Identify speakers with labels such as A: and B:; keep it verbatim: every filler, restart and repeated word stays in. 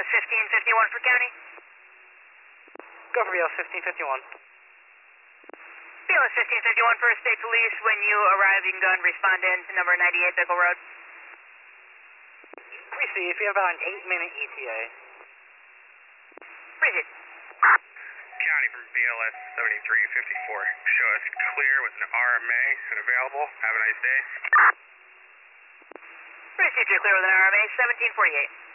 A: S fifteen fifty-one for county.
B: Go for B L S fifteen fifty-one.
A: B L S fifteen fifty-one for State Police. When you arrive, you can go and respond in to number ninety-eight Bickle Road.
B: Receive. We have about an eight minute E T A.
A: Appreciate it.
C: County from B L S seventy-three fifty-four. Show us clear with an R M A and available. Have a nice day.
A: Received you clear with an R M A seventeen forty-eight.